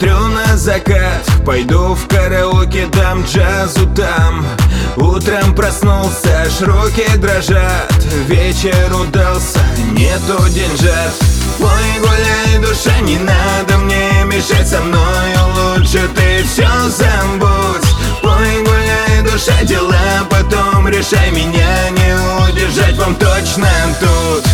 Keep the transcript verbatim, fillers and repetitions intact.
Смотрю на закат, пойду в караоке, дам джазу там. Утром проснулся, аж руки дрожат. Вечер удался, нету деньжат. Ой, гуляй, душа, не надо мне мешать, со мною лучше ты все забудь. Ой, гуляй, душа, дела потом решай, меня не удержать вам точно тут.